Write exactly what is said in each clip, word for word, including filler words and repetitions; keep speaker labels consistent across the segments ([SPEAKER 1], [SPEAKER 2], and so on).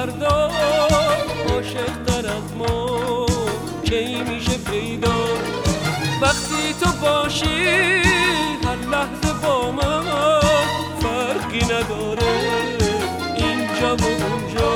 [SPEAKER 1] فردا عاشق تر از ما کی میشه پیدا؟ وقتی تو باشی هر لحظه با من فرقی نداره اینجا و اونجا.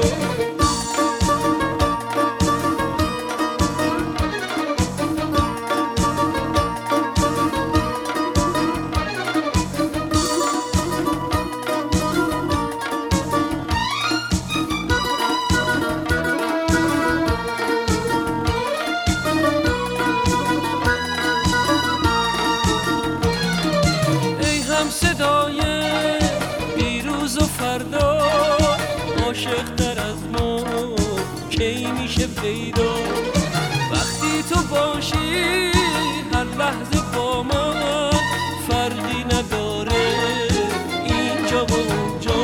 [SPEAKER 1] صدای دیروز و فردا عاشق تر از ما کی میشه پیدا؟ وقتی تو باشی هر لحظه با من فرقی نداره اینجا و اونجا.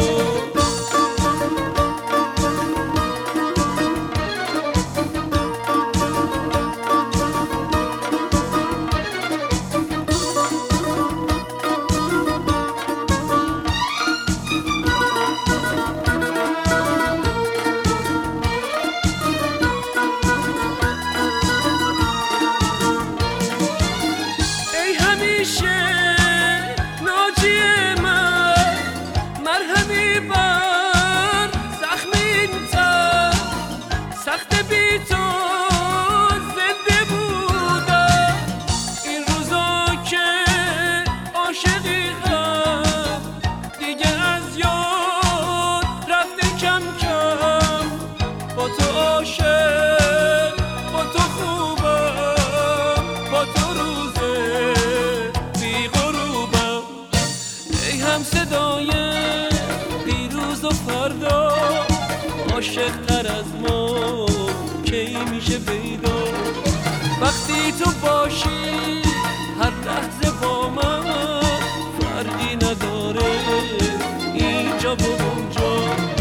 [SPEAKER 1] صدای دیروز و فردا عاشق تر از ما کی میشه پیدا؟ وقتی تو باشی هر لحظه با من فرقی نداره اینجا و اونجا.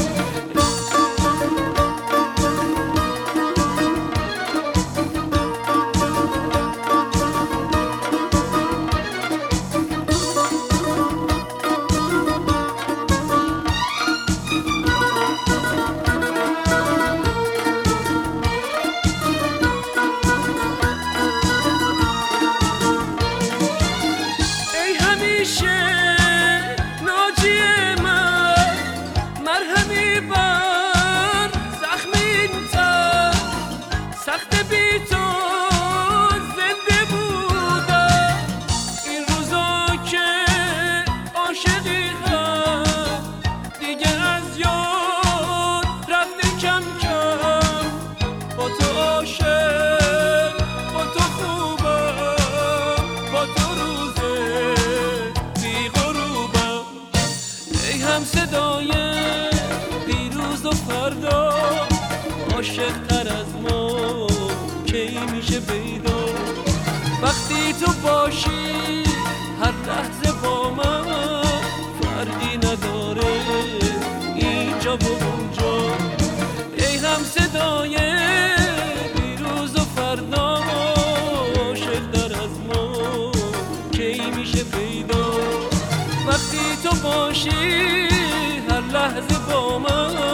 [SPEAKER 1] صدای دیروز و فردا عاشق تر از ما کی میشه پیدا؟ وقتی تو باشی هر لحظه با من فرقی نداره اینجا و اونجا. ای هم صدای دیروز و فردا عاشق تر از ما کی میشه پیدا؟ وقتی تو باشی هر لحظه با من